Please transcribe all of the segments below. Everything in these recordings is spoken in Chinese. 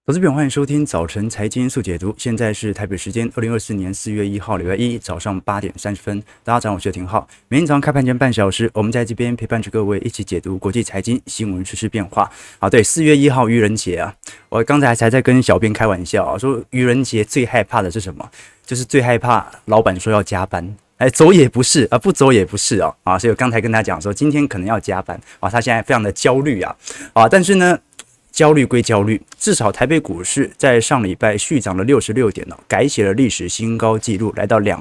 投资朋友，欢迎收听早晨财经速解读。现在是台北时间2024年4月1号礼拜一早上8点30分。大家早上好，我是廷浩。每天早上开盘前半小时，我们在这边陪伴着各位一起解读国际财经新闻、时事变化。对，4月1号愚人节啊，我刚才在跟小编开玩笑啊，说愚人节最害怕的是什么？就是最害怕老板说要加班。走也不是啊，不走也不是啊，所以我刚才跟他讲说，今天可能要加班啊，他现在非常的焦虑啊，但是呢，焦虑归焦虑，至少台北股市在上礼拜续涨了66点改写了历史新高纪录，来到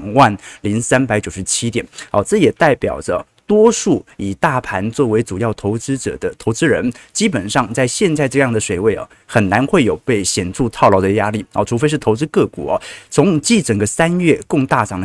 20397点。这也代表着多数以大盘作为主要投资者的投资人，基本上在现在这样的水位很难会有被显著套牢的压力除非是投资个股总计整个3月共大涨了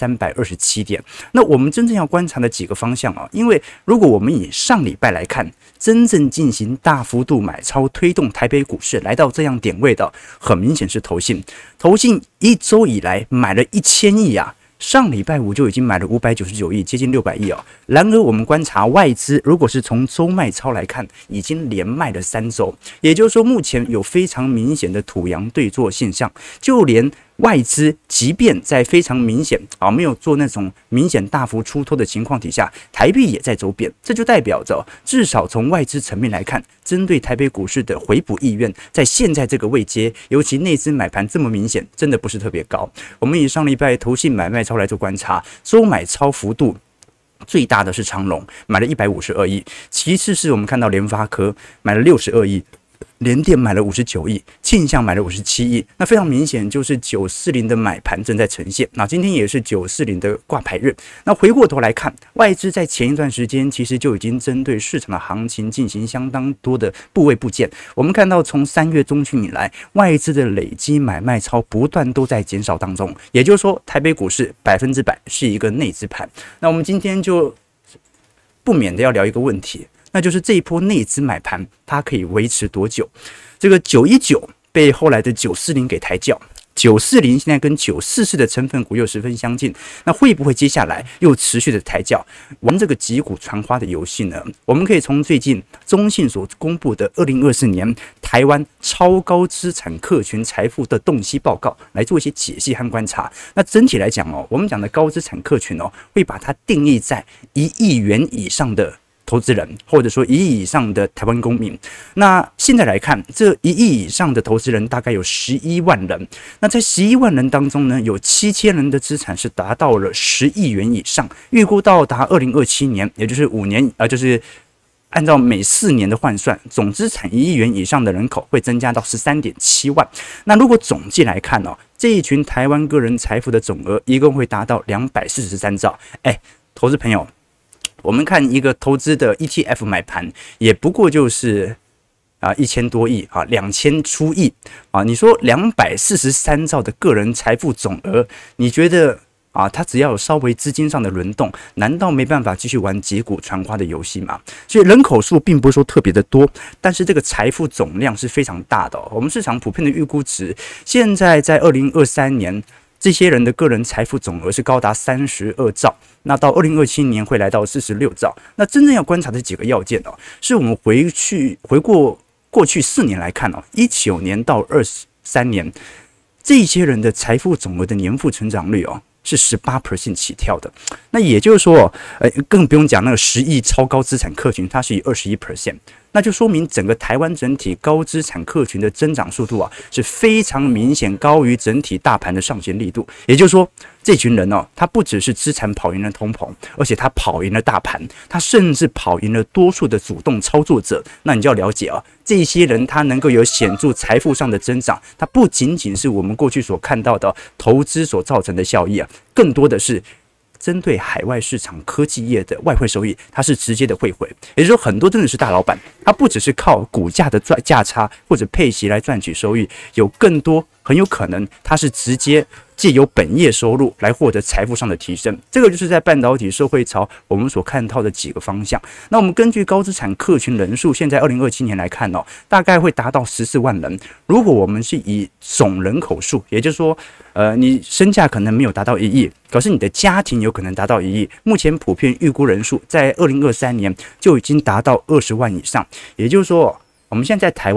1327点。那我们真正要观察的几个方向因为如果我们以上礼拜来看，真正进行大幅度买超推动台北股市来到这样点位的，很明显是投信一周以来买了1000亿啊。上礼拜五就已经买了599亿，接近600亿然而我们观察外资，如果是从周卖超来看，已经连卖了3周，也就是说目前有非常明显的土洋对做现象，就连外资即便在非常明显没有做那种明显大幅出脱的情况底下，台币也在走贬，这就代表着至少从外资层面来看，针对台北股市的回补意愿，在现在这个位阶，尤其内资买盘这么明显，真的不是特别高。我们以上礼拜投信买卖超来做观察，周买超幅度最大的是长荣，买了152亿，其次是我们看到联发科买了62亿。联电买了59亿，庆象买了57亿，那非常明显就是940的买盘正在呈现。那今天也是940的挂牌日。那回过头来看，外资在前一段时间其实就已经针对市场的行情进行相当多的部位部件。我们看到从3月中旬以来，外资的累积买卖超不断都在减少当中，也就是说，台北股市100%是一个内资盘。那我们今天就不免的要聊一个问题。那就是这一波内资买盘，它可以维持多久？这个919被后来的940给抬轿，940现在跟944的成分股又十分相近，那会不会接下来又持续的抬轿，玩这个击鼓传花的游戏呢？我们可以从最近中信所公布的2024年台湾超高资产客群财富的洞悉报告来做一些解析和观察。那整体来讲我们讲的高资产客群会把它定义在1亿元以上的投资人，或者说1亿以上的台湾公民。那现在来看，这1亿以上的投资人大概有11万人。那在11万人当中呢，有7000人的资产是达到了10亿元以上，预估到达2027年，也就是5年，就是按照每4年的换算，总资产1亿元以上的人口会增加到13.7万。那如果总计来看这一群台湾个人财富的总额一共会达到243兆。投资朋友，我们看一个投资的 ETF 买盘，也不过就是1000多亿2000出亿你说243兆的个人财富总额，你觉得它只要有稍微资金上的轮动，难道没办法继续玩击鼓传花的游戏吗？所以人口数并不是说特别的多，但是这个财富总量是非常大的我们市场普遍的预估值，现在在2023年。这些人的个人财富总额是高达32兆，那到2027年会来到46兆。那真正要观察的几个要件是我们回过过去4年来看19年到23年，这些人的财富总额的年复成长率是18% 起跳的。那也就是说更不用讲那个10亿超高资产客群，它是以21%。那就说明整个台湾整体高资产客群的增长速度是非常明显高于整体大盘的上行力度。也就是说，这群人他不只是资产跑赢了通膨，而且他跑赢了大盘，他甚至跑赢了多数的主动操作者。那你就要了解这些人他能够有显著财富上的增长，它不仅仅是我们过去所看到的投资所造成的效益更多的是针对海外市场科技业的外汇收益，它是直接的汇回。也就是说，很多真的是大老板，他不只是靠股价的价差或者配息来赚取收益，有更多很有可能他是直接借由本业收入来获得财富上的提升。这个就是在半导体社会潮我们所看到的几个方向。那我们根据高资产客群人数，现在2027年来看大概会达到14万人。如果我们是以总人口数，也就是说你身价可能没有达到1亿，可是你的家庭有可能达到1亿，目前普遍预估人数在2023年就已经达到20万以上。也就是说，我们现在在台湾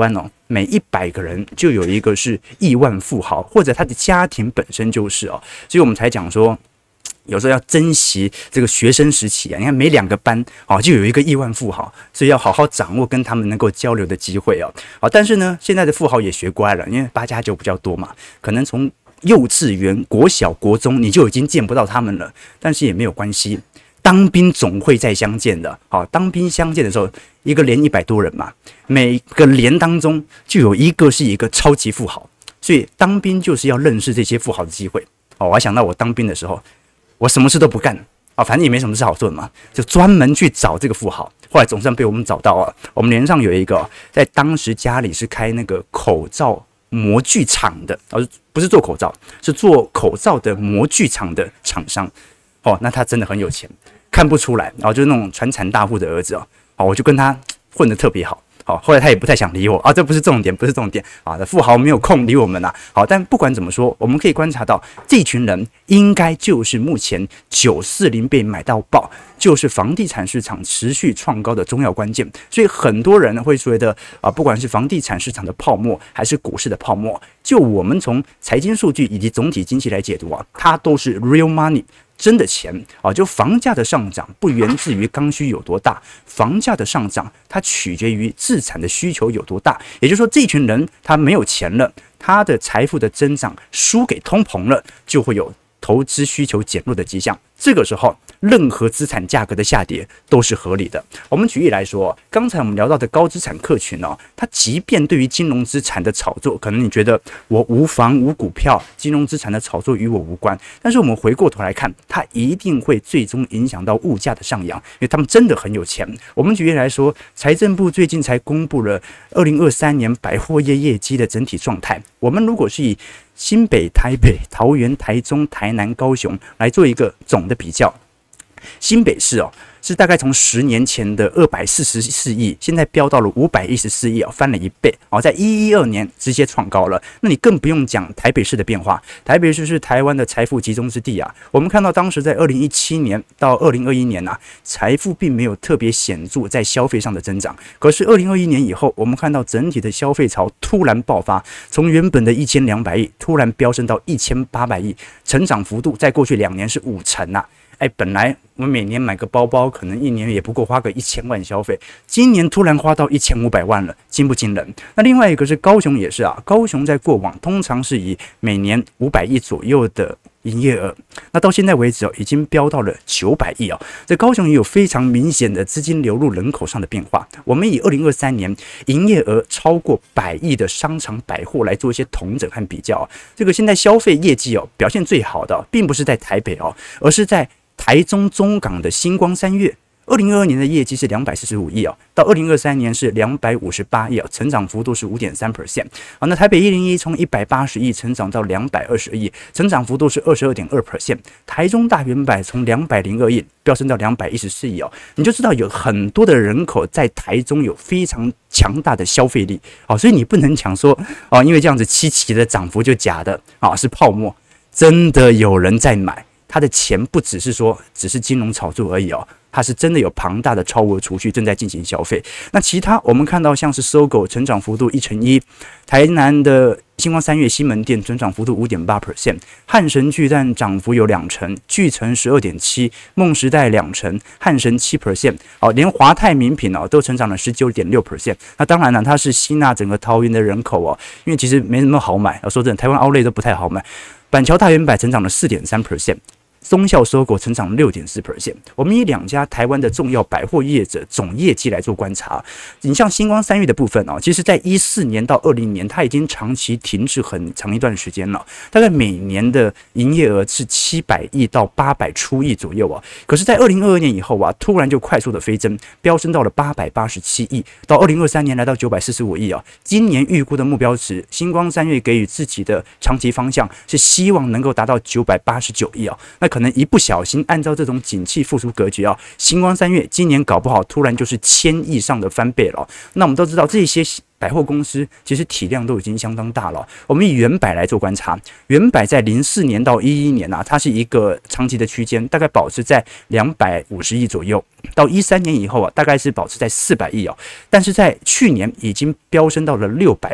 每100个人就有一个是亿万富豪，或者他的家庭本身就是哦，所以我们才讲说。有时候要珍惜这个学生时期啊，你看每2个班就有一个亿万富豪，所以要好好掌握跟他们能够交流的机会哦。好，但是呢，现在的富豪也学乖了，因为8+9比较多嘛，可能从幼稚园、国小、国中你就已经见不到他们了，但是也没有关系，当兵总会再相见的。好，当兵相见的时候，一个连100多人嘛，每个连当中就有一个是一个超级富豪，所以当兵就是要认识这些富豪的机会。我还想到我当兵的时候。我什么事都不干反正也没什么事好做嘛，就专门去找这个富豪。后来总算被我们找到了。我们连上有一个在当时家里是开那个口罩模具厂的，不是做口罩，是做口罩的模具厂的厂商。那他真的很有钱，看不出来。就是那种传产大户的儿子我就跟他混得特别好。后来他也不太想理我这不是重点，不是重点富豪没有空理我们但不管怎么说，我们可以观察到这群人应该就是目前940被买到爆，就是房地产市场持续创高的重要关键。所以很多人会觉得不管是房地产市场的泡沫还是股市的泡沫，就我们从财经数据以及总体经济来解读它都是 real money。真的钱就房价的上涨不源自于刚需有多大，房价的上涨它取决于资产的需求有多大。也就是说，这群人他没有钱了，他的财富的增长输给通膨了，就会有投资需求减弱的迹象。这个时候，任何资产价格的下跌都是合理的。我们举例来说，刚才我们聊到的高资产客群它即便对于金融资产的炒作，可能你觉得我无房无股票，金融资产的炒作与我无关，但是我们回过头来看，它一定会最终影响到物价的上扬，因为他们真的很有钱。我们举例来说，财政部最近才公布了2023年百货业业绩的整体状态。我们如果是以新北、台北、桃园、台中、台南、高雄来做一个总的比较，新北市是大概从10年前的244亿，现在飙到了514亿翻了1倍在112年直接创高了。那你更不用讲台北市的变化，台北市是台湾的财富集中之地我们看到当时在2017年到2021年财富并没有特别显著在消费上的增长，可是2021年以后，我们看到整体的消费潮突然爆发，从原本的1200亿突然飙升到1800亿，成长幅度在过去2年是5成本来我们每年买个包包，可能1年也不够花个1000万消费，今年突然花到1500万了，惊不惊人？那另外一个是高雄也是高雄在过往通常是以每年500亿左右的营业额，那到现在为止已经飙到了900亿在高雄也有非常明显的资金流入人口上的变化。我们以2023年营业额超过100亿的商场百货来做一些统整和比较这个现在消费业绩表现最好的并不是在台北而是在台中中港的星光三月，2022年的业绩是245亿到2023年是258亿成长幅度是 5.3%。那台北101从180亿成长到220亿，成长幅度是 22.2%。台中大圆柏从202亿飙升到214亿你就知道有很多的人口在台中有非常强大的消费力所以你不能讲说因为这样子七期的涨幅就假的是泡沫，真的有人在买。他的钱不只是说只是金融炒作而已它是真的有庞大的超额储蓄正在进行消费。那其他我们看到像是SOGO成长幅度1%，台南的星光三月西门店成长幅度 5.8%， 汉神巨蛋涨幅有2%，巨城 12.7%， 梦时代2%，汉神 7%， 连华泰名品都成长了 19.6%。 那当然了，它是吸纳整个桃园的人口因为其实没什么好买说真的，台湾 Outlet 都不太好买。板桥大圆柏成长了 4.3%，忠孝SOGO成长 6.4%。 我们以2家台湾的重要百货业者总业绩来做观察。你像星光三月的部分其实在14年到20年它已经长期停滞很长一段时间了，大概每年的营业额是700亿到800出亿左右可是在2022年以后突然就快速的飞增，飙升到了887亿，到2023年来到945亿今年预估的目标值，星光三月给予自己的长期方向是希望能够达到989亿那可能一不小心按照这种景气复苏格局星光三月今年搞不好突然就是1000亿上的翻倍了那我们都知道这些百货公司其实体量都已经相当大了。我们以元百来做观察，元百在04年到11年它是一个长期的区间，大概保持在250亿左右。到13年以后大概是保持在400亿但是在去年已经飙升到了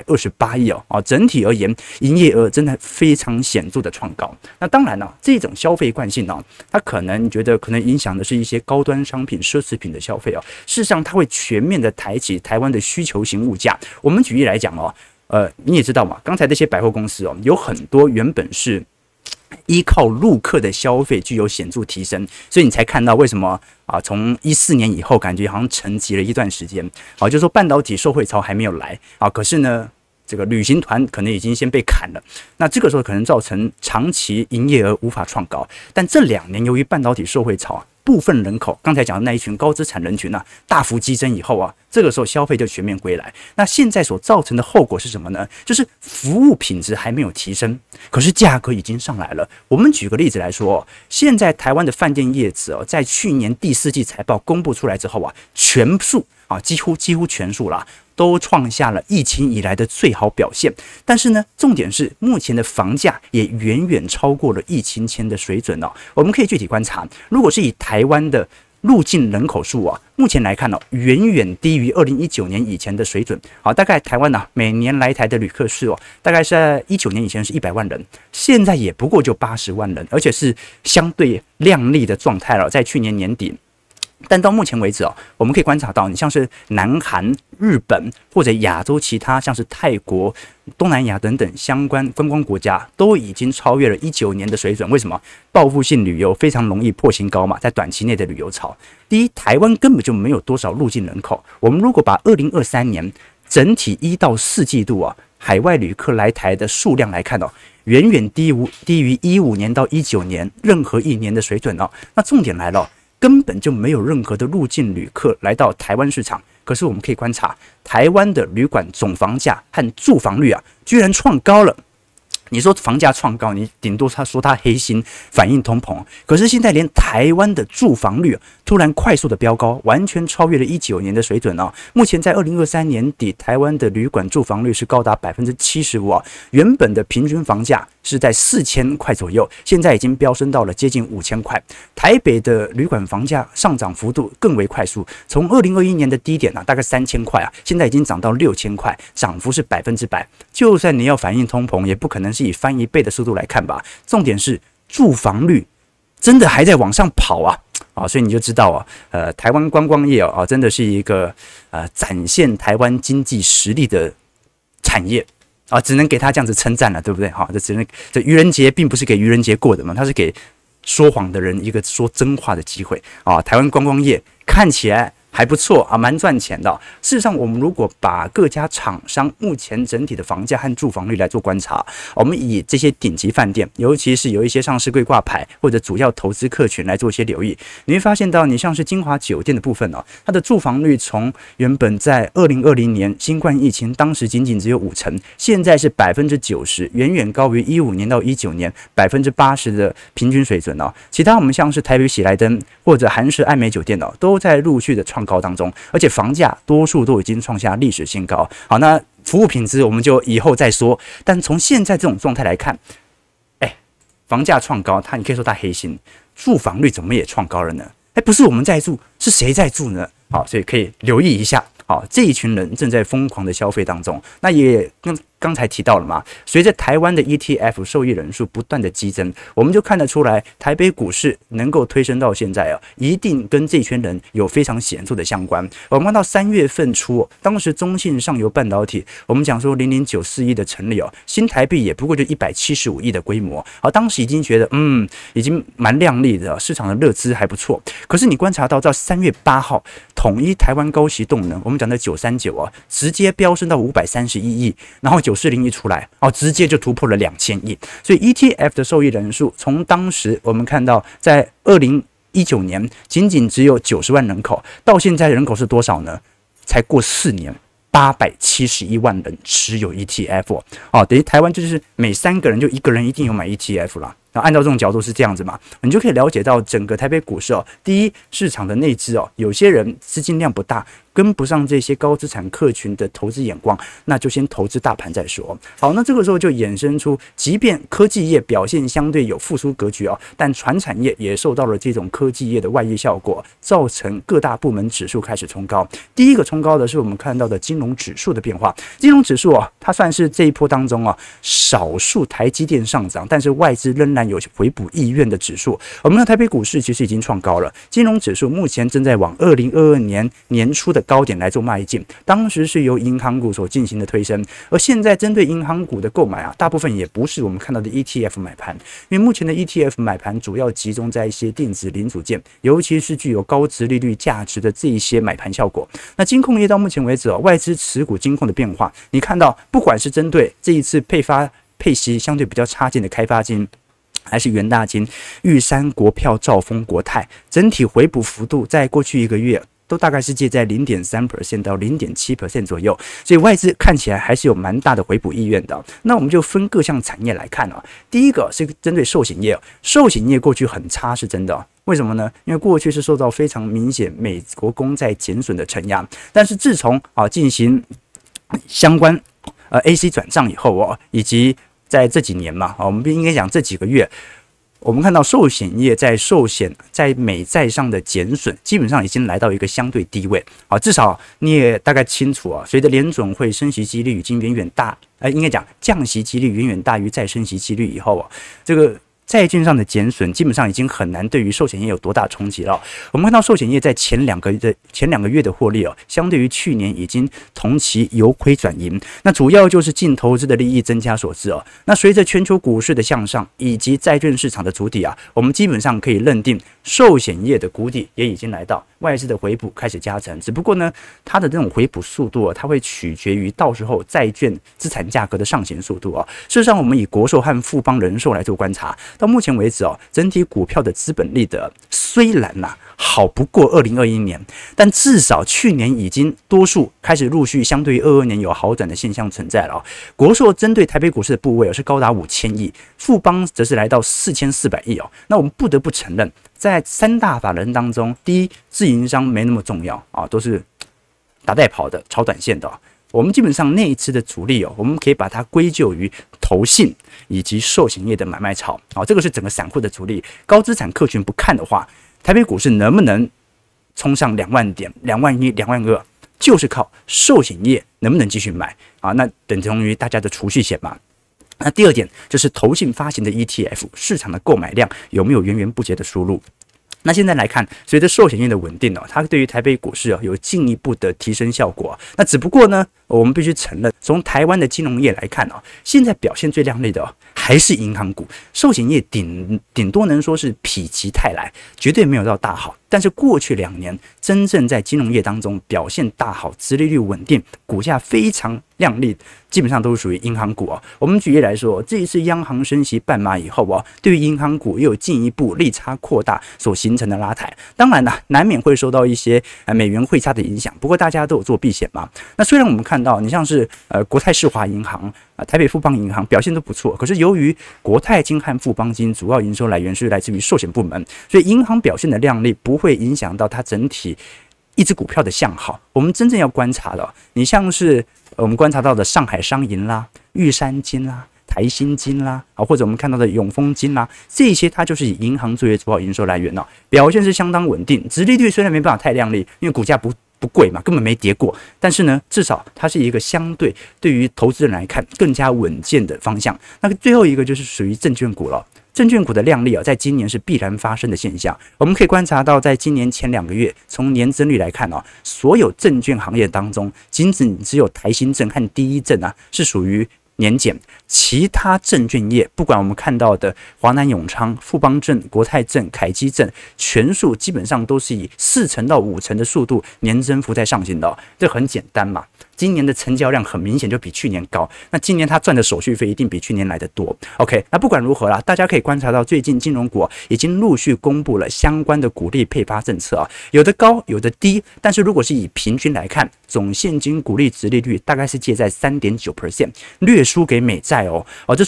628亿整体而言，营业额真的非常显著的创高。那当然这种消费惯性它可能觉得可能影响的是一些高端商品、奢侈品的消费事实上它会全面的抬起台湾的需求型物价。我们举例来讲你也知道嘛，刚才这些百货公司有很多原本是依靠陆客的消费具有显著提升，所以你才看到为什么从14年以后感觉好像沉寂了一段时间就是说半导体受惠潮还没有来可是呢这个旅行团可能已经先被砍了，那这个时候可能造成长期营业额无法创高。但这2年由于半导体受惠潮部分人口刚才讲的那一群高资产人群大幅激增以后这个时候消费就全面归来。那现在所造成的后果是什么呢？就是服务品质还没有提升，可是价格已经上来了。我们举个例子来说现在台湾的饭店业者在去年第4季财报公布出来之后全数几乎全数啦，都创下了疫情以来的最好表现。但是呢，重点是目前的房价也远远超过了疫情前的水准我们可以具体观察，如果是以台湾的入境人口数目前来看远远低于2019年以前的水准。大概台湾每年来台的旅客数大概是在19年以前是100万人，现在也不过就80万人，而且是相对亮丽的状态了，在去年年底。但到目前为止我们可以观察到，你像是南韩、日本或者亚洲其他像是泰国、东南亚等等相关观光国家都已经超越了19年的水准。为什么？报复性旅游非常容易破新高嘛，在短期内的旅游潮。第一，台湾根本就没有多少入境人口。我们如果把2023年整体1到4季度海外旅客来台的数量来看远远低于15年到19年任何一年的水准那重点来了根本就没有任何的入境旅客来到台湾市场。可是我们可以观察，台湾的旅馆总房价和住房率居然创高了。你说房价创高，你顶多说它黑心反映通膨，可是现在连台湾的住房率突然快速的飙高，完全超越了19年的水准目前在2023年底，台湾的旅馆住房率是高达 75%原本的平均房价是在4000块左右，现在已经飙升到了接近5000块。台北的旅馆房价上涨幅度更为快速，从2021年的低点大概3000块现在已经涨到6000块，涨幅是100%。就算你要反映通膨，也不可能是以翻1倍的速度来看吧。重点是住房率真的还在往上跑所以你就知道台湾观光业真的是一个展现台湾经济实力的产业只能给他这样子称赞了，对不对？这愚人节并不是给愚人节过的嘛，它是给说谎的人一个说真话的机会台湾观光业看起来还不错蛮赚钱的事实上，我们如果把各家厂商目前整体的房价和住房率来做观察，我们以这些顶级饭店，尤其是有一些上市柜挂牌或者主要投资客群来做一些留意，你会发现到，你像是金华酒店的部分它的住房率从原本在2020年新冠疫情当时仅仅只有50%，现在是90%，远远高于15年到19年80%的平均水准其他我们像是台北喜来登或者韩式艾美酒店都在陆续的创高当中，而且房价多数都已经创下历史新高。好，那服务品质我们就以后再说。但从现在这种状态来看，房价创高，你可以说它黑心，住房率怎么也创高了呢？不是我们在住，是谁在住呢？好，所以可以留意一下。好，这一群人正在疯狂的消费当中。那也跟刚才提到了嘛，随着台湾的 ETF 受益人数不断的激增，我们就看得出来，台北股市能够推升到现在一定跟这群人有非常显著的相关。我们看到3月份初，当时中信上游半导体，我们讲说0094亿的成立新台币也不过就175亿的规模。好，当时已经觉得已经蛮亮丽的，市场的热资还不错。可是你观察到3月8号，统一台湾高息动能，我们讲的939直接飙升到531亿，然后940一出来直接就突破了2000亿。所以 ETF 的受益人数，从当时我们看到在2019年仅仅只有90万人口，到现在人口是多少呢？才过4年。871万人持有 ETF 等于台湾就是每3个人就1个人一定有买 ETF 啦。然后按照这种角度是这样子嘛，你就可以了解到整个台北股市第一，市场的内资有些人资金量不大， 跟不上这些高资产客群的投资眼光，那就先投资大盘再说。好，那这个时候就衍生出，即便科技业表现相对有复苏格局哦，但传产业也受到了这种科技业的外溢效果，造成各大部门指数开始冲高。第一个冲高的是我们看到的金融指数的变化，金融指数哦，它算是这一波当中啊少数台积电上涨，但是外资仍然有回补意愿的指数。我们看台北股市其实已经创高了，金融指数目前正在往2022年年初的高点来做迈进，当时是由银行股所进行的推升，而现在针对银行股的购买啊，大部分也不是我们看到的 ETF 买盘，因为目前的 ETF 买盘主要集中在一些电子零组件，尤其是具有高殖利率价值的这一些买盘效果。那金控业到目前为止外资持股金控的变化，你看到不管是针对这一次配息相对比较差劲的开发金，还是元大金、玉山、国票、兆丰、国泰，整体回补幅度在过去1个月都大概是介在 0.3% 到 0.7% 左右，所以外资看起来还是有蛮大的回补意愿的。那我们就分各项产业来看啊，第一个是针对寿险业，寿险业过去很差是真的。为什么呢？因为过去是受到非常明显美国公债减损的承压，但是自从进行相关AC 转账以后以及在这几年嘛，我们应该讲这几个月，我们看到寿险业在美债上的减损，基本上已经来到一个相对低位至少你也大概清楚随着联准会升息几率已经远远大，应该讲降息几率远远大于再升息几率以后这个债券上的减损基本上已经很难对于寿险业有多大冲击了。我们看到寿险业在前两个月的获利相对于去年已经同期由亏转盈，那主要就是净投资的利益增加所致那随着全球股市的向上以及债券市场的筑底我们基本上可以认定寿险业的谷底也已经来到，外资的回补开始加成。只不过呢，它的这种回补速度它会取决于到时候债券资产价格的上行速度事实上，我们以国寿和富邦人寿来做观察。到目前为止整体股票的资本利得虽然好不过2021年，但至少去年已经多数开始陆续相对于22年有好转的现象存在了国寿针对台北股市的部位是高达5000亿，富邦则是来到4400亿那我们不得不承认，在三大法人当中，第一，自营商没那么重要都是打带跑的、炒短线的我们基本上那一次的主力我们可以把它归咎于投信以及寿险业的买卖潮这个是整个散户的主力。高资产客群不看的话，台北股市能不能冲上2万点、2万1、2万2，就是靠寿险业能不能继续买那等同于大家的储蓄险嘛。那第二点就是投信发行的 ETF 市场的购买量有没有源源不绝的输入。那现在来看，随着寿险业的稳定它对于台北股市有进一步的提升效果那只不过呢，我们必须承认，从台湾的金融业来看现在表现最亮丽的还是银行股，寿险业顶多能说是否极泰来，绝对没有到大好。但是过去2年，真正在金融业当中表现大好、殖利率稳定、股价非常亮丽，基本上都是属于银行股我们举例来说，这一次央行升息半码以后对于银行股又有进一步利差扩大所形成的拉抬。当然难免会受到一些美元汇差的影响，不过大家都有做避险嘛。那虽然我们看到你像是国泰世华银行、台北富邦银行表现都不错，可是由于国泰金和富邦金主要营收来源是来自于寿险部门，所以银行表现的亮丽不会影响到它整体一只股票的向好。我们真正要观察的，你像是我们观察到的上海商银啦、玉山金啦、台新金啦或者我们看到的永丰金啦，这些它就是以银行作为主要营收来源表现是相当稳定。殖利率虽然没办法太亮丽，因为股价不贵嘛，根本没跌过，但是呢，至少它是一个相对于投资人来看更加稳健的方向。那最后一个就是属于证券股了。证券股的亮丽在今年是必然发生的现象。我们可以观察到，在今年前2个月，从年增率来看所有证券行业当中，仅有台新证和第一证是属于年减，其他证券业不管我们看到的华南永昌、富邦证、国泰证、凯基证，全数基本上都是以4%到5%的速度年增幅在上行的这很简单嘛。今年的成交量很明显就比去年高，那今年他赚的手续费一定比去年来的多。OK， 那不管如何啦，大家可以观察到最近金融股已经陆续公布了相关的股利配发政策有的高，有的低，但是如果是以平均来看，总现金股利殖利率大概是介在 3.9%， 略输给美债这说明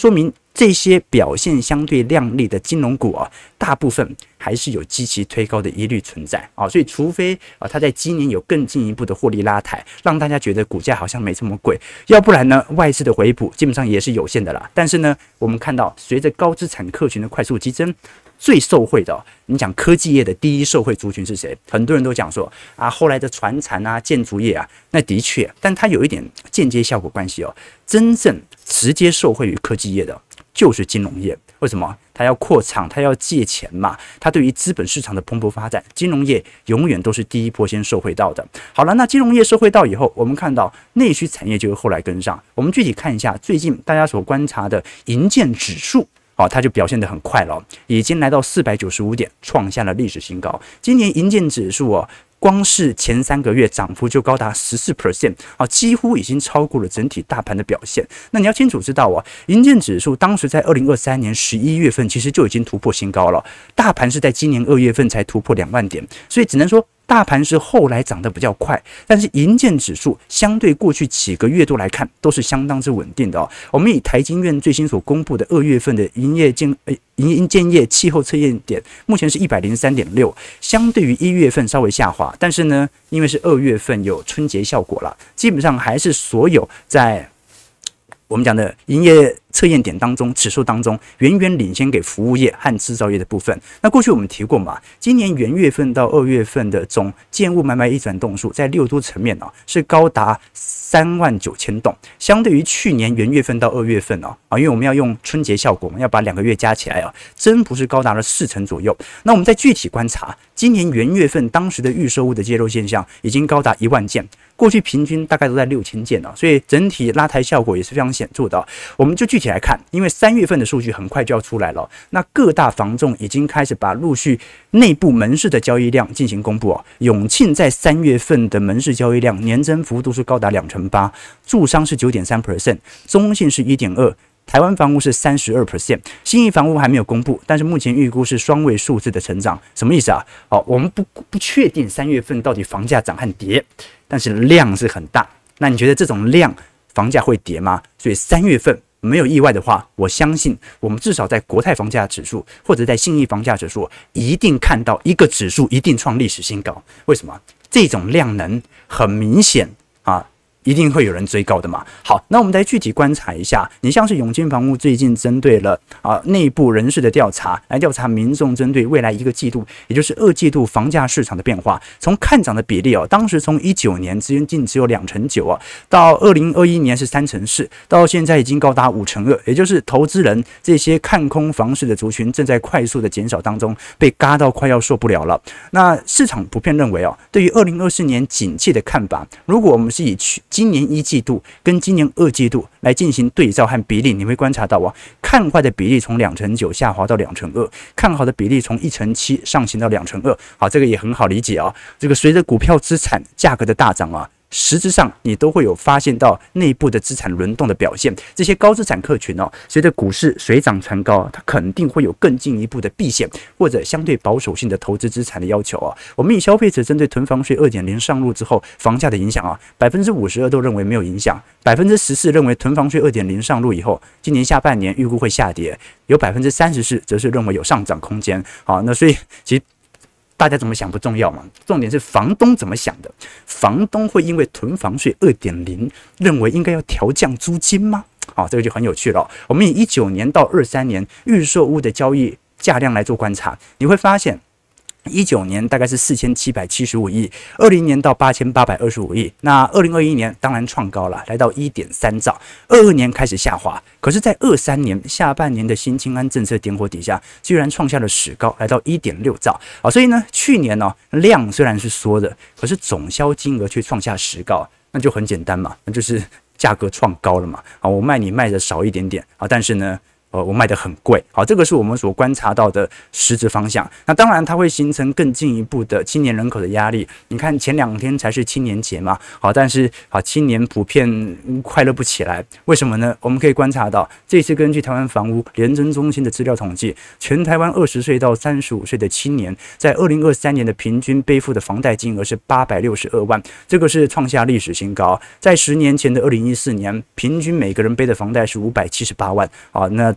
这些表现相对亮丽的金融股啊，大部分还是有基期推高的疑虑存在啊，所以除非它在今年有更进一步的获利拉抬，让大家觉得股价好像没这么贵，要不然呢，外资的回补基本上也是有限的啦。但是呢，我们看到随着高资产客群的快速激增，最受惠的你讲科技业的第一受惠族群是谁？很多人都讲说啊，后来的传产啊、建筑业啊，那的确，但它有一点间接效果关系哦。真正直接受惠于科技业的，就是金融业。为什么？它要扩厂，它要借钱嘛，它对于资本市场的蓬勃发展，金融业永远都是第一波先受惠到的。好了，那金融业受惠到以后，我们看到内需产业就会后来跟上。我们具体看一下最近大家所观察的营建指数。它就表现得很快了，已经来到495点，创下了历史新高。今年营建指数光是前3个月涨幅就高达14%，几乎已经超过了整体大盘的表现。那你要清楚知道营建指数当时在2023年11月份其实就已经突破新高了，大盘是在今年2月份才突破2万点，所以只能说大盘是后来涨得比较快，但是营建指数相对过去几个月度来看都是相当之稳定的我们以台经院最新所公布的2月份的营建业气候测验点，目前是 103.6， 相对于1月份稍微下滑，但是呢，因为是2月份有春节效果了，基本上还是所有在我们讲的营业测验点当中，指数当中远远领先给服务业和制造业的部分。那过去我们提过嘛，今年元月份到2月份的总建物买卖移转栋数在6都层面是高达39000栋，相对于去年元月份到2月份因为我们要用春节效果嘛，要把2个月加起来增幅是高达了40%左右。那我们再具体观察，今年元月份当时的预售屋的揭露现象已经高达1万件，过去平均大概都在6000件所以整体拉抬效果也是非常显著的我们就具体来看，因为3月份的数据很快就要出来了，那各大房仲已经开始把陆续内部门市的交易量进行公布永庆在3月份的门市交易量年增幅度是高达28%，住商是 9.3%， 中信是 1.2%。台湾房屋是 32%， 信义房屋还没有公布，但是目前预估是双位数字的成长。什么意思我们不确定3月份到底房价涨和跌，但是量是很大。那你觉得这种量房价会跌吗？所以3月份没有意外的话，我相信我们至少在国泰房价指数或者在信义房价指数一定看到一个指数一定创历史新高。为什么？这种量能很明显一定会有人追高的嘛。好，那我们再具体观察一下，你像是永庆房屋最近针对了内部人士的调查，来调查民众针对未来1个季度，也就是2季度房价市场的变化。从看涨的比例当时从19年只有2.9%到2021年是3.4%，到现在已经高达5.2%，也就是投资人这些看空房市的族群正在快速的减少当中，被嘎到快要受不了了。那市场普遍认为对于2024年景气的看法，如果我们是以今年1季度跟今年2季度来进行对照和比例，你会观察到看坏的比例从2.9%下滑到2.2%，看好的比例从1.7%上行到2.2%。好，这个也很好理解这个随着股票资产价格的大涨实质上你都会有发现到内部的资产轮动的表现。这些高资产客群随着股市水涨船高，它肯定会有更进一步的避险或者相对保守性的投资资产的要求我们以消费者针对囤房税 2.0 上路之后房价的影响52%都认为没有影响，14%认为囤房税 2.0 上路以后今年下半年预估会下跌，有34%则是认为有上涨空间。好，那所以其实大家怎么想不重要嘛，重点是房东怎么想的。房东会因为囤房税 2.0 认为应该要调降租金吗？这个就很有趣了我们以19年到23年预售屋的交易价量来做观察，你会发现19年大概是4775亿，20年到8825亿，那2021年当然创高了，来到 1.3兆，22年开始下滑，可是在23年下半年的新青安政策点火底下，居然创下了史高，来到 1.6兆所以呢，去年量虽然是缩的，可是总销金额却创下史高，那就很简单嘛，那就是价格创高了嘛我卖你卖的少一点点但是呢我卖得很贵。好，这个是我们所观察到的实质方向。那当然它会形成更进一步的青年人口的压力。你看前2天才是青年节嘛，好，但是青年普遍快乐不起来，为什么呢？我们可以观察到，这次根据台湾房屋联征中心的资料统计，全台湾20岁到35岁的青年在2023年的平均背负的房贷金额是862万，这个是创下历史新高。在10年前的2014年，平均每个人背的房贷是578万那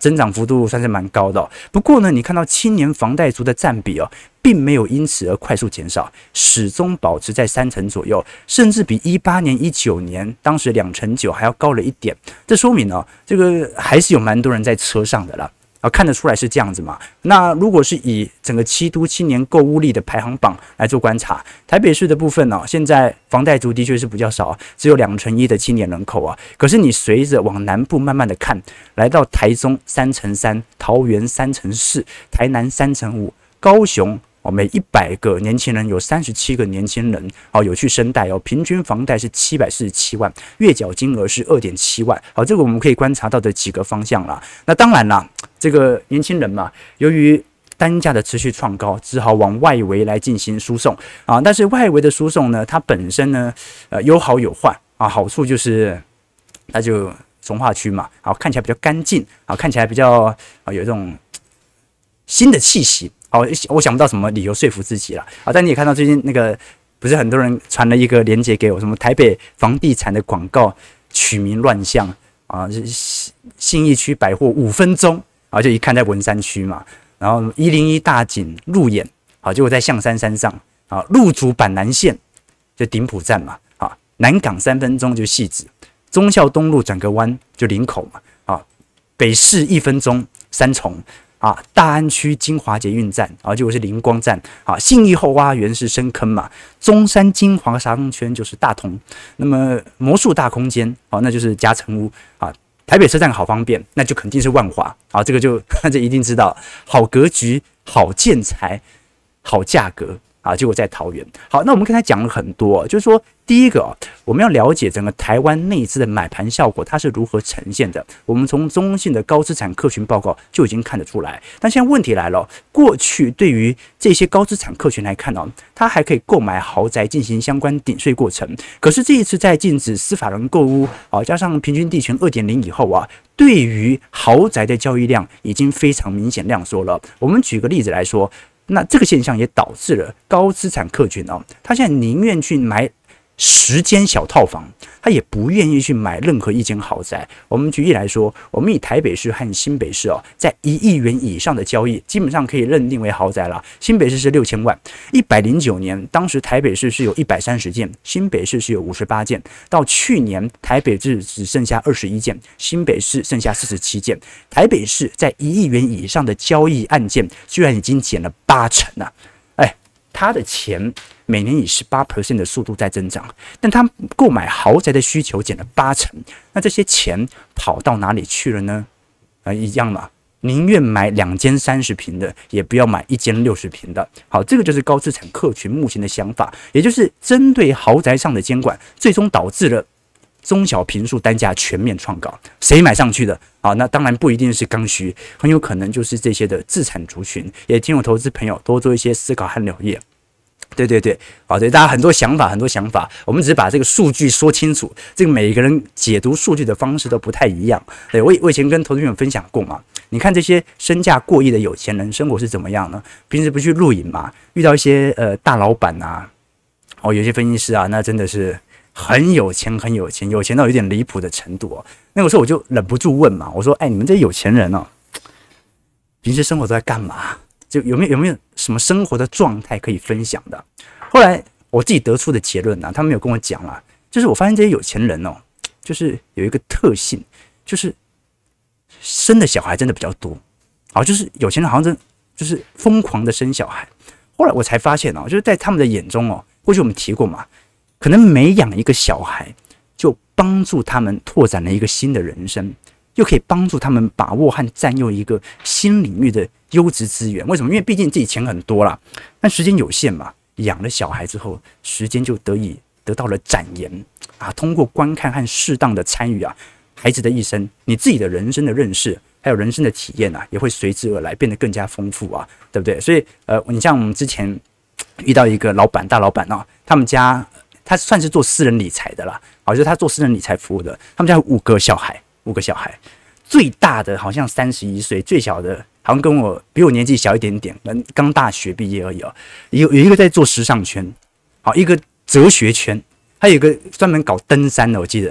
增长幅度算是蛮高的哦。不过呢，你看到青年房贷族的占比哦，并没有因此而快速减少，始终保持在30%左右，甚至比18年、19年当时2.9%还要高了一点。这说明呢，这个还是有蛮多人在车上的啦。看得出来是这样子嘛？那如果是以整个七都青年购屋力的排行榜来做观察，台北市的部分呢，现在房贷族的确是比较少，只有2%的青年人口啊。可是你随着往南部慢慢的看，来到台中3%，桃园3%，台南3%，高雄每100个年轻人有37个年轻人有去申贷平均房贷是747万，月缴金额是2.7万。这个我们可以观察到的几个方向啦。那当然啦，这个年轻人嘛，由于单价的持续创高，只好往外围来进行输送但是外围的输送呢，它本身呢有好有坏好处就是它就从化区嘛，看起来比较干净看起来比较有这种新的气息。我想不到什么理由说服自己了但你也看到最近那个不是很多人传了一个连结给我，什么台北房地产的广告取名乱象信义区百货5分钟就一看在文山区嘛，然后101大井路演结果在象山山上路竹板南线就顶埔站嘛南港3分钟就汐止，忠孝东路转个弯就林口嘛北市1分钟三重大安区金华捷运站结果是灵光站信义后花园是深坑嘛，中山金华商圈就是大同，那么魔术大空间那就是嘉诚屋台北车站好方便，那就肯定是万华这个就这一定知道，好格局、好建材、好价格结果在桃园。好，那我们刚才讲了很多就是说第一个我们要了解整个台湾内资的买盘效果它是如何呈现的，我们从中信的高资产客群报告就已经看得出来。但现在问题来了，过去对于这些高资产客群来看它还可以购买豪宅进行相关抵税过程，可是这一次在禁止私法人购屋加上平均地权 2.0 以后对于豪宅的交易量已经非常明显量缩了。我们举个例子来说，那这个现象也导致了高资产客群他现在宁愿去买10间小套房，他也不愿意去买任何一间豪宅。我们举例来说，我们以台北市和新北市在1亿元以上的交易，基本上可以认定为豪宅了。新北市是6000万，109年当时台北市是有130件，新北市是有58件，到去年台北市只剩下21件，新北市剩下47件。台北市在1亿元以上的交易案件，居然已经减了80%了。他的钱每年以18% 的速度在增长，但他购买豪宅的需求减了80%，那这些钱跑到哪里去了呢？一样嘛，宁愿买2间30坪的，也不要买1间60坪的。好，这个就是高资产客群目前的想法，也就是针对豪宅上的监管，最终导致了中小坪数单价全面创高。谁买上去的那当然不一定是刚需，很有可能就是这些的资产族群。也听我投资朋友多做一些思考和留意。对，对，大家很多想法，我们只是把这个数据说清楚。这个每一个人解读数据的方式都不太一样。对，我以前跟投资朋友分享过嘛，你看这些身价过亿的有钱人生活是怎么样呢？平时不去露营嘛，遇到一些大老板有些分析师那真的是很有钱，有钱到有点离谱的程度那个时候我就忍不住问嘛，我说你们这些有钱人平时生活都在干嘛？就有没有什么生活的状态可以分享的？后来我自己得出的结论他们有跟我讲啦，就是我发现这些有钱人就是有一个特性，就是生的小孩真的比较多就是有钱人好像就是疯狂的生小孩。后来我才发现就是在他们的眼中过去我们提过嘛，可能每养一个小孩，就帮助他们拓展了一个新的人生，又可以帮助他们把握和占用一个新领域的优质资源。为什么？因为毕竟自己钱很多啦，但时间有限嘛。养了小孩之后，时间就得到了展延通过观看和适当的参与孩子的一生，你自己的人生的认识还有人生的体验也会随之而来变得更加丰富对不对？所以你像我们之前遇到一个大老板他们家他算是做私人理财的啦就是他做私人理财服务的，他们家有5个小孩，最大的好像31岁，最小的好像比我年纪小一点点，刚大学毕业而已有一个在做时尚圈一个哲学圈，还有一个专门搞登山的，我记得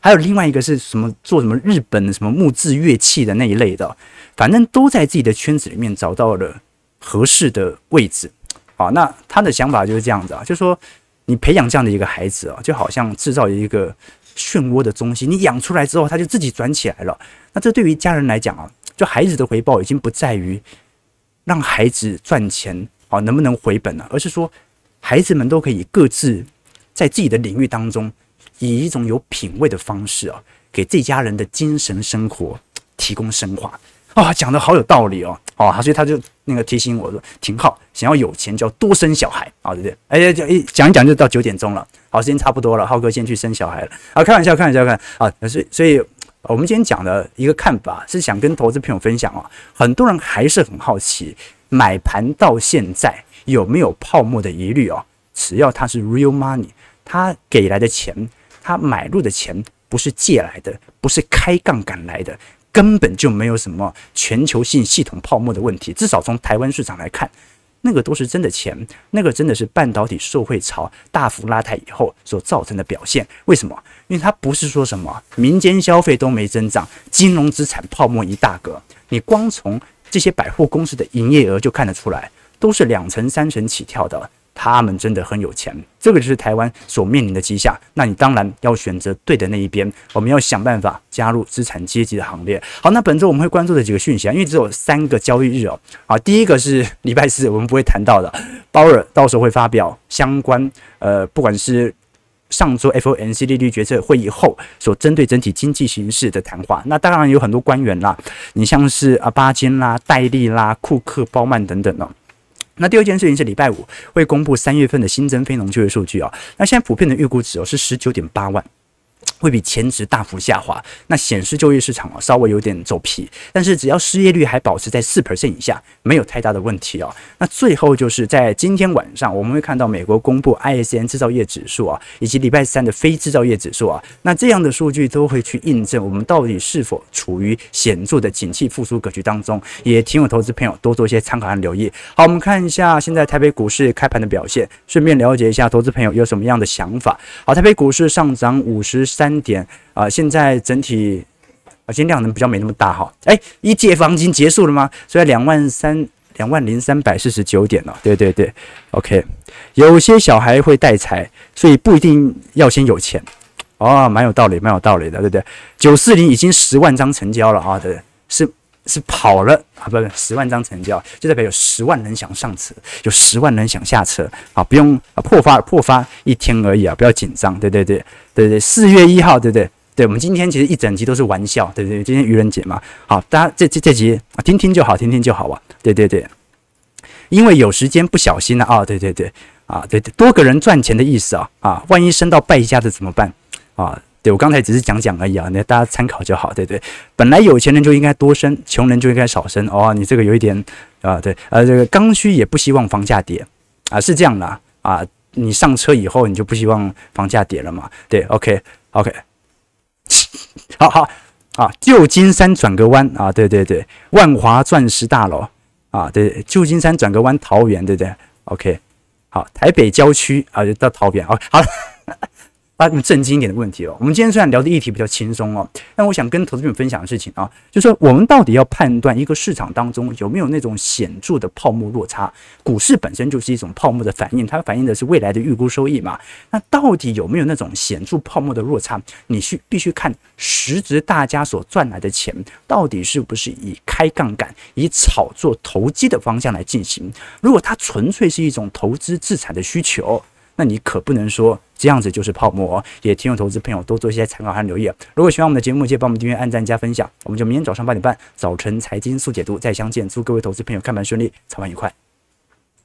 还有另外一个是什么做什么日本的什么木质乐器的那一类的，反正都在自己的圈子里面找到了合适的位置。好，那他的想法就是这样子啊，就是说你培养这样的一个孩子啊，就好像制造一个漩涡的中心，你养出来之后，他就自己转起来了。那这对于家人来讲啊，就孩子的回报已经不在于让孩子赚钱啊能不能回本了，而是说孩子们都可以各自在自己的领域当中，以一种有品味的方式啊，给这家人的精神生活提供升华。啊，讲得好有道理哦，所以他就那个提醒我说，挺好，想要有钱就要多生小孩啊，对不对？哎，讲一讲就到9点钟了，好，时间差不多了，浩哥先去生小孩了啊，开玩笑啊，所以我们今天讲的一个看法是想跟投资朋友分享啊，很多人还是很好奇，买盘到现在有没有泡沫的疑虑啊？只要它是 real money， 他给来的钱，他买入的钱不是借来的，不是开杠杆来的。根本就没有什么全球性系统泡沫的问题，至少从台湾市场来看，那个都是真的钱，那个真的是半导体受惠潮大幅拉抬以后所造成的表现。为什么？因为它不是说什么民间消费都没增长，金融资产泡沫一大个，你光从这些百货公司的营业额就看得出来，都是2成3成起跳的。他们真的很有钱，这个就是台湾所面临的迹象。那你当然要选择对的那一边，我们要想办法加入资产阶级的行列。好，那本周我们会关注的几个讯息啊，因为只有3个交易日哦。啊，第一个是礼拜4，我们不会谈到的，鲍尔到时候会发表相关不管是上周 FOMC 利率决策会议后所针对整体经济形势的谈话。那当然有很多官员啦，你像是巴金啦、戴利啦、库克、鲍曼等等哦。那第二件事情是礼拜5会公布3月份的新增非农就业数据啊。那现在普遍的预估值是 19.8 万，会比前值大幅下滑。那显示就业市场稍微有点走皮，但是只要失业率还保持在 4% 以下，没有太大的问题哦。那最后就是在今天晚上，我们会看到美国公布 ISM 制造业指数啊，以及礼拜3的非制造业指数啊。那这样的数据都会去印证我们到底是否处于显著的景气复苏格局当中，也请我投资朋友多做一些参考和留意。好，我们看一下现在台北股市开盘的表现，顺便了解一下投资朋友有什么样的想法。好，台北股市上涨53点啊，现在整体今天量能比较没那么大哈。ETF 已经结束了吗？所以20349点了。对 ，OK。有些小孩会带财，所以不一定要先有钱。哦，蛮有道理的，对不对？940已经10万张成交了啊，对，是跑了啊，不10万张成交，就代表有10万人想上车，有10万人想下车啊，不用破发一天而已啊，不要紧张，对，4月1号，对，我们今天其实一整集都是玩笑，对，今天愚人节嘛，好，大家这集听听就好啊，对，因为有时间不小心啊，对，多个人赚钱的意思啊，万一升到败家的怎么办啊？对，我刚才只是讲而已啊，那大家参考就好，对，本来有钱人就应该多生，穷人就应该少生哦。你这个有一点对，这个刚需也不希望房价跌啊，是这样的啊，你上车以后你就不希望房价跌了嘛？对 ，OK， 好啊，旧金山转个弯啊，对，万华钻石大楼啊，对，旧金山转个弯，桃园，对不对 ？OK， 好，台北郊区啊，就到桃园，好了。正经一点的问题哦。我们今天虽然聊的议题比较轻松哦，但我想跟投资者分享的事情啊，就是说我们到底要判断一个市场当中有没有那种显著的泡沫落差。股市本身就是一种泡沫的反应，它反映的是未来的预估收益嘛。那到底有没有那种显著泡沫的落差？你必须看实质大家所赚来的钱到底是不是以开杠杆、以炒作投机的方向来进行。如果它纯粹是一种投资资产的需求，那你可不能说这样子就是泡沫哦。也提醒投资朋友多做一些参考和留意。如果喜欢我们的节目，记得帮我们订阅、按赞、加分享。我们就明天早上8点半早晨财经速解读再相见。祝各位投资朋友看盘顺利，操盘愉快。